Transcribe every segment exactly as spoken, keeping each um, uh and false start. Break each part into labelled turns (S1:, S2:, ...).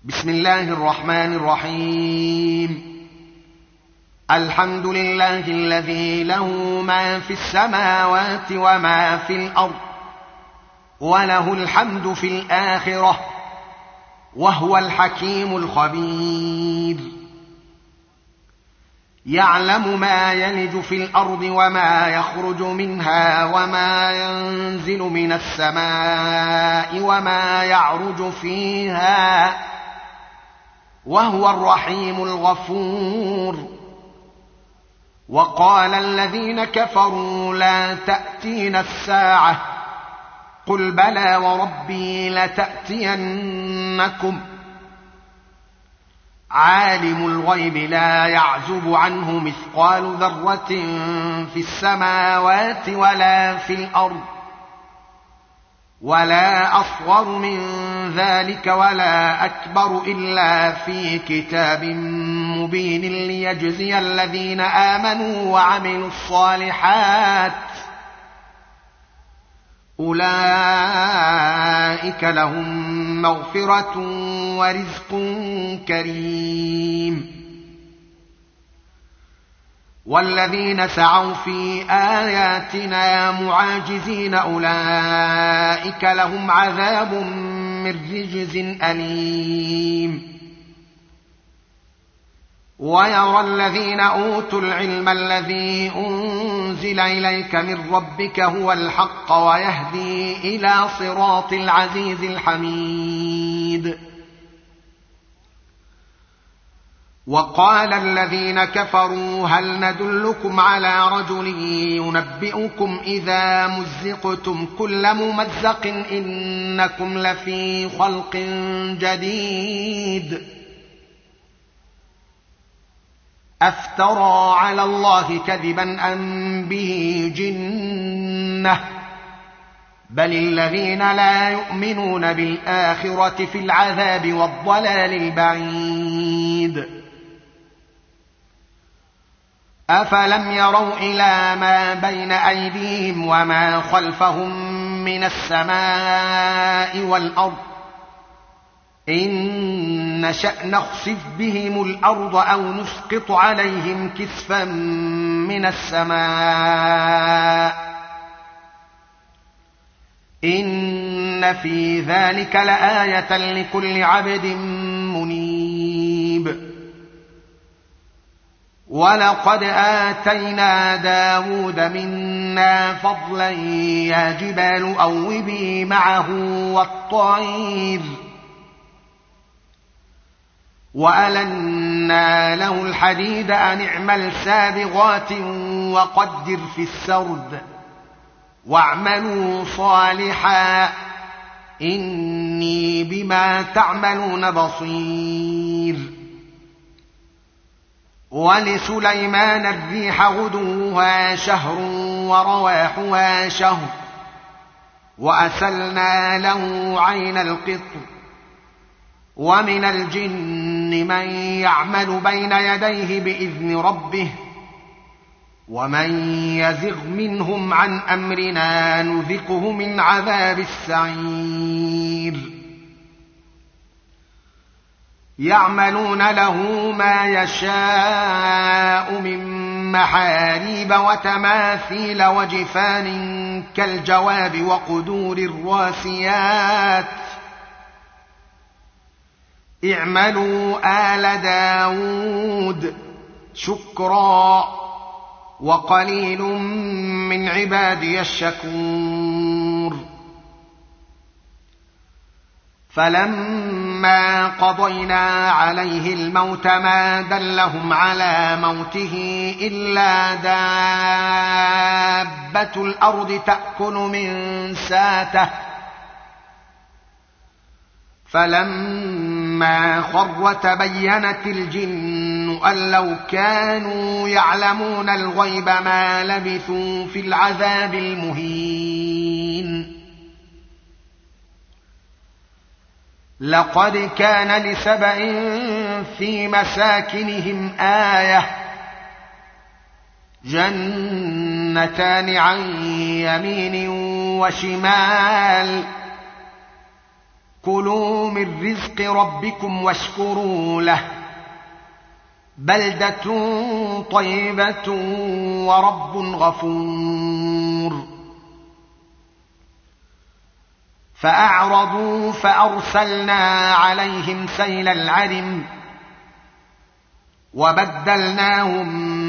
S1: بسم الله الرحمن الرحيم. الحمد لله الذي له ما في السماوات وما في الأرض وله الحمد في الآخرة وهو الحكيم الخبير. يعلم ما يلج في الأرض وما يخرج منها وما ينزل من السماء وما يعرج فيها وهو الرحيم الغفور. وقال الذين كفروا لا تأتينا الساعة قل بلى وربي لتأتينكم عالم الغيب لا يعزب عنه مثقال ذرة في السماوات ولا في الأرض ولا أصغر من ذلك ولا أكبر إلا في كتاب مبين ليجزي الذين آمنوا وعملوا الصالحات أولئك لهم مغفرة ورزق كريم. والذين سعوا في آياتنا معاجزين أولئك لهم عذاب من رجز أليم. ويرى الذين أوتوا العلم الذي أنزل إليك من ربك هو الحق ويهدي إلى صراط العزيز الحميد. وقال الذين كفروا هل ندلكم على رجل ينبئكم إذا مزقتم كل ممزق إنكم لفي خلق جديد أفترى على الله كذبا أم به جنة بل الذين لا يؤمنون بالآخرة في العذاب والضلال البعيد. أفلم يروا إلى ما بين أيديهم وما خلفهم من السماء والأرض إن نشأ نخسف بهم الأرض أو نسقط عليهم كسفا من السماء إن في ذلك لآية لكل عبد منيب. ولقد آتينا داود منا فضلا يا جبال أوبي معه والطير وألنا له الحديد أن اعمل سابغات وقدر في السرد واعملوا صالحا إني بما تعملون بصير. ولسليمان الريح غدوها شهر ورواحها شهر وأسلنا له عين القطر ومن الجن من يعمل بين يديه بإذن ربه ومن يزغ منهم عن أمرنا نذقه من عذاب السعير. يعملون له ما يشاء من محاريب وتماثيل وجفان كالجواب وقدور الراسيات اعملوا آل داود شكرا وقليل من عبادي الشكور. فلما قضينا عليه الموت ما دلهم على موته إلا دابة الأرض تأكل من ساته فلما خر تبينت الجن أن لو كانوا يعلمون الغيب ما لبثوا في العذاب المهين. لقد كان لسبأ في مساكنهم آية جنتان عن يمين وشمال كلوا من رزق ربكم واشكروا له بلدة طيبة ورب غفور. فأعرضوا فأرسلنا عليهم سيل العرم وبدلناهم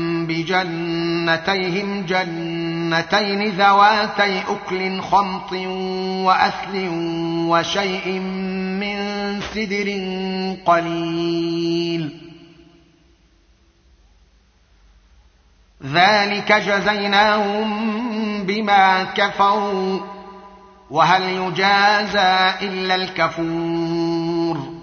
S1: بجنتيهم جنتين ذواتي أكل خمط وأثل وشيء من سدر قليل ذلك جزيناهم بما كفروا وهل يجازى إلا الكفور.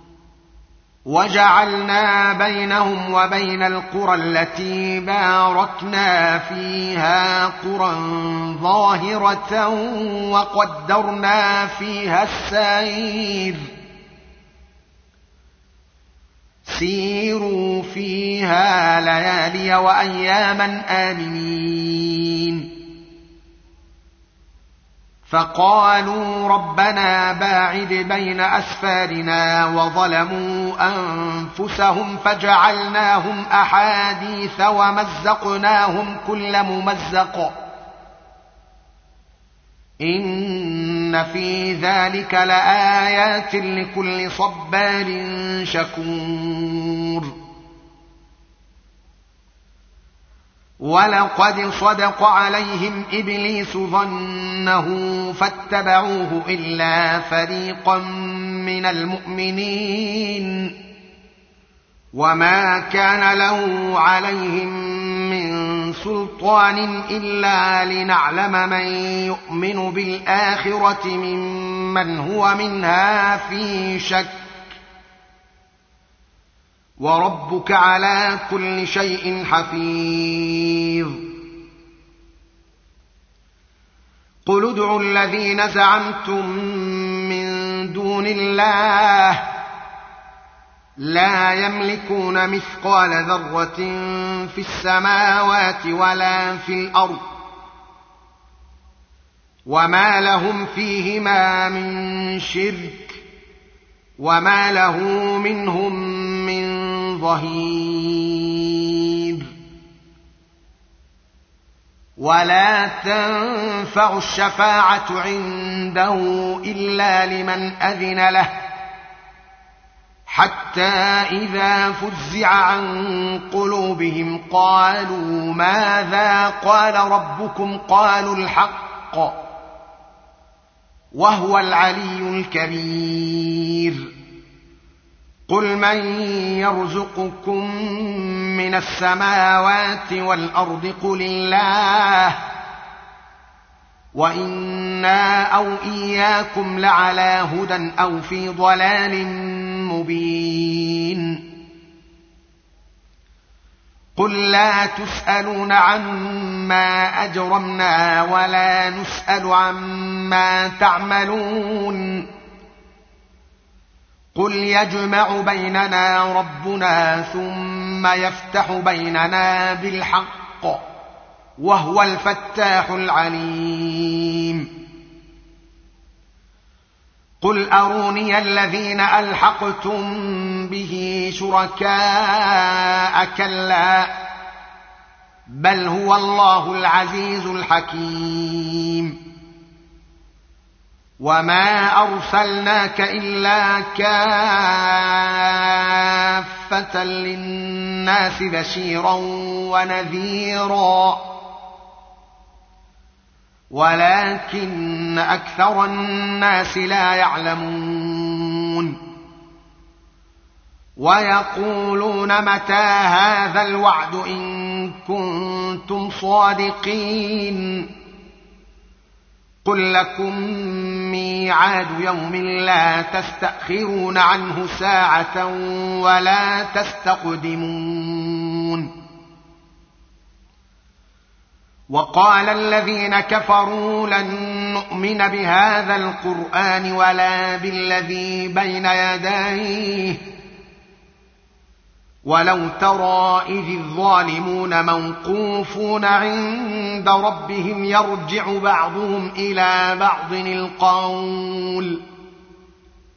S1: وجعلنا بينهم وبين القرى التي باركنا فيها قرى ظاهرة وقدرنا فيها السير سيروا فيها ليالي وأياما آمنين. فقالوا ربنا باعد بين أسفارنا وظلموا أنفسهم فجعلناهم أحاديث ومزقناهم كل ممزق إن في ذلك لآيات لكل صبار شكور. ولقد صدق عليهم إبليس ظنه فاتبعوه إلا فريقا من المؤمنين وما كان له عليهم من سلطان إلا لنعلم من يؤمن بالآخرة ممن هو منها في شك وربك على كل شيء حفيظ. قل ادعوا الذين زعمتم من دون الله لا يملكون مثقال ذرة في السماوات ولا في الأرض وما لهم فيهما من شرك وما له منهم من ظهير. ولا تنفع الشفاعة عنده إلا لمن أذن له حتى إذا فزع عن قلوبهم قالوا ماذا قال ربكم قالوا الحق وهو العلي الكبير. قل من يرزقكم من السماوات والأرض قل الله وإنا أو إياكم لعلى هدى أو في ضلال مبين. قل لا تسألون عما أجرمنا ولا نسأل عما تعملون قل يجمع بيننا ربنا ثم يفتح بيننا بالحق وهو الفتاح العليم. قل أروني الذين ألحقتم به شركاء كلا بل هو الله العزيز الحكيم. وما أرسلناك إلا كافة للناس بشيرا ونذيرا ولكن أكثر الناس لا يعلمون. ويقولون متى هذا الوعد إن كنتم صادقين قل لكم ميعاد يوم لا تستأخرون عنه ساعة ولا تستقدمون. وقال الذين كفروا لن نؤمن بهذا القرآن ولا بالذي بين يديه ولو ترى إذ الظالمون موقوفون عند ربهم يرجع بعضهم إلى بعض القول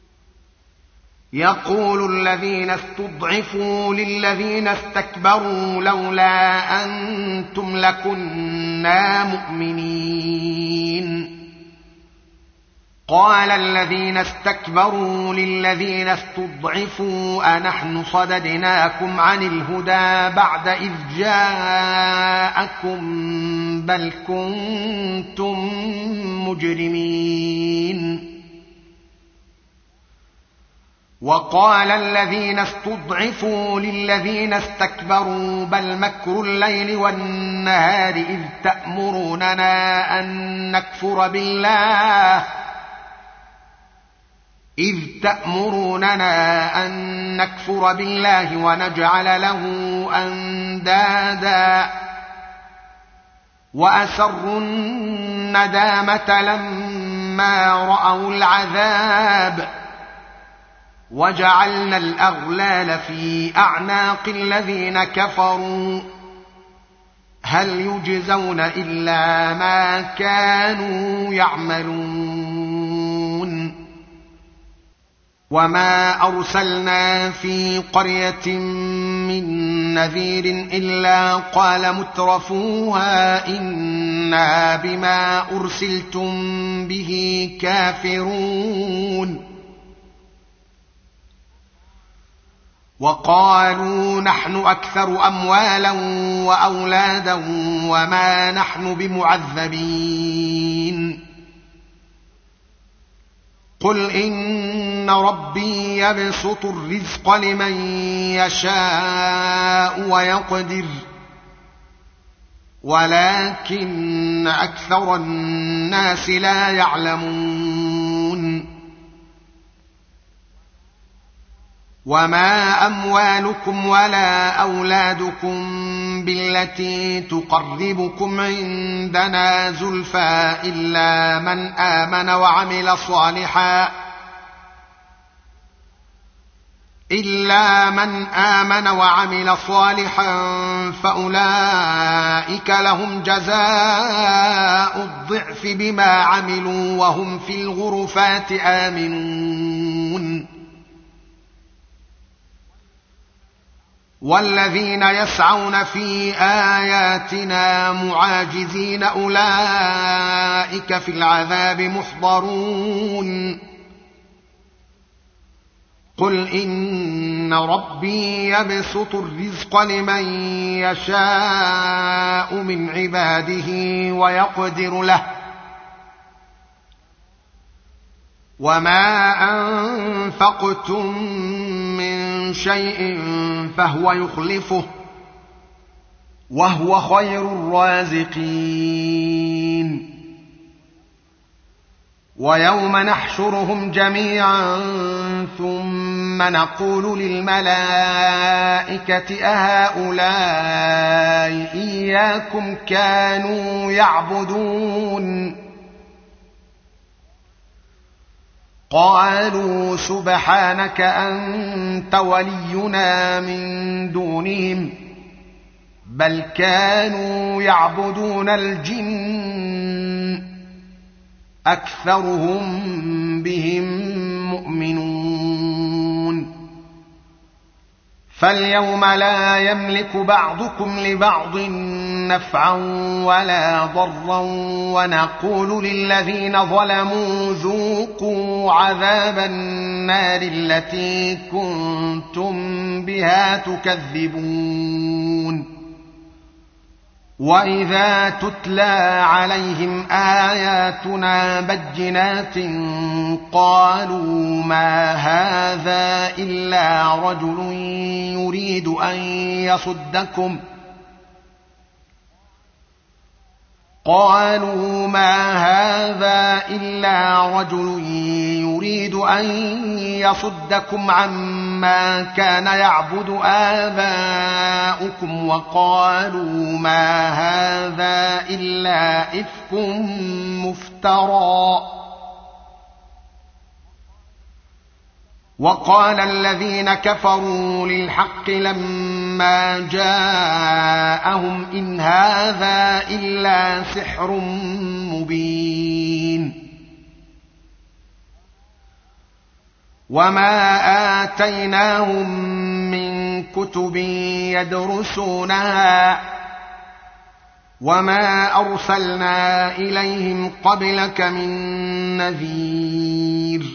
S1: يقول الذين استضعفوا للذين استكبروا لولا أنتم لكنا مؤمنين قال الذين استكبروا للذين استضعفوا أنحن صددناكم عن الهدى بعد إذ جاءكم بل كنتم مجرمين وقال الذين استضعفوا للذين استكبروا بل مكر الليل والنهار إذ تأمروننا أن نكفر بالله إذ تأمروننا أن نكفر بالله ونجعل له أندادا وأسروا الندامة لما رأوا العذاب وجعلنا الأغلال في أعناق الذين كفروا هل يجزون إلا ما كانوا يعملون وما أرسلنا في قرية من نذير إلا قال مترفوها إنا بما أرسلتم به كافرون وقالوا نحن أكثر أموالا وأولادا وما نحن بمعذبين قل إن ربي يبسط الرزق لمن يشاء ويقدر ولكن أكثر الناس لا يعلمون وما أموالكم ولا أولادكم بالتي تقربكم عندنا زلفى إلا من آمن وعمل صالحا إلا من آمن وعمل صالحا فأولئك لهم جزاء الضعف بما عملوا وهم في الغرفات آمنون والذين يسعون في آياتنا معاجزين أولئك في العذاب محضرون قل إن ربي يبسط الرزق لمن يشاء من عباده ويقدر له وما أنفقتم من شيء فهو يخلفه وهو خير الرازقين ويوم نحشرهم جميعا ثم نقول للملائكة أهؤلاء إياكم كانوا يعبدون قالوا سبحانك أنت ولينا من دونهم بل كانوا يعبدون الجن أكثرهم بهم مؤمنون فاليوم لا يملك بعضكم لبعض نفعا ولا ضرا ونقول للذين ظلموا ذوقوا عذاب النار التي كنتم بها تكذبون وإذا تتلى عليهم آياتنا بينات قالوا ما هذا إلا رجل يريد أن يصدكم قالوا ما هذا إلا رجل يريد أن يصدكم عما كان يعبد آباؤكم وقالوا ما هذا إلا إفك مفترى وقال الذين كفروا للحق لما جاءهم إن هذا إلا سحر مبين وما آتيناهم من كتب يدرسونها وما أرسلنا إليهم قبلك من نذير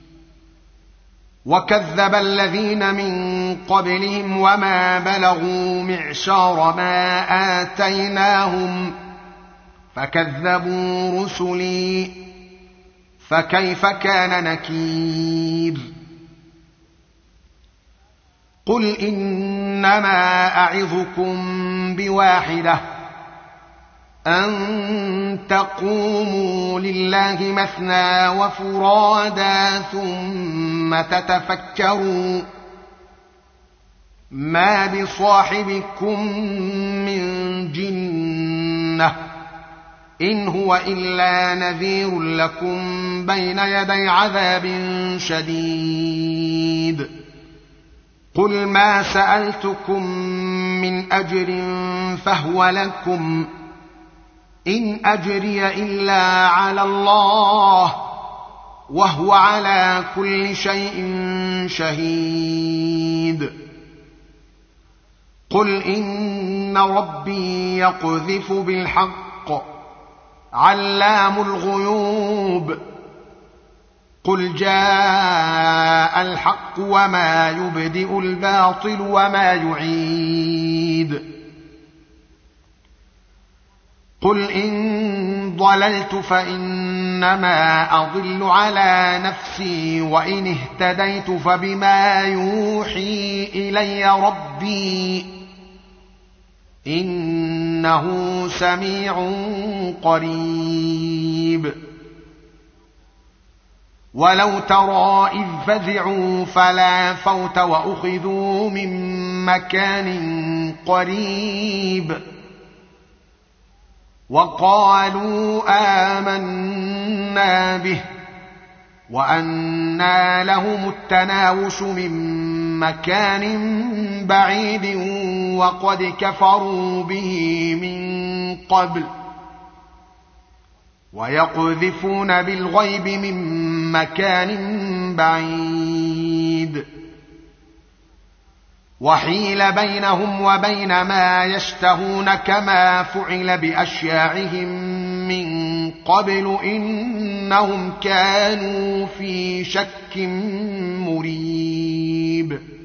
S1: وكذب الذين من قبلهم وما بلغوا معشار ما آتيناهم فكذبوا رسلي فكيف كان نكير قل إنما أعظكم بواحدة أن تقوموا لله مثنى وفرادا ثم تتفكروا ما بصاحبكم من جنة إن هو إلا نذير لكم بين يدي عذاب شديد قل ما سألتكم من أجر فهو لكم إن أجري إلا على الله وهو على كل شيء شهيد قل إن ربي يقذف بالحق علام الغيوب قل جاء الحق وما يبدئ الباطل وما يعيد قل إن ضللت فإنما أضل على نفسي وإن اهتديت فبما يوحي إلي ربي إنه سميع قريب ولو ترى إذ فزعوا فلا فوت وأخذوا من مكان قريب وقالوا آمنا به وأنى لهم التناوش من مكان بعيد وقد كفروا به من قبل ويقذفون بالغيب من مكان بعيد وحيل بينهم وبين ما يشتهون كما فعل بأشياعهم من قبل إنهم كانوا في شك مريب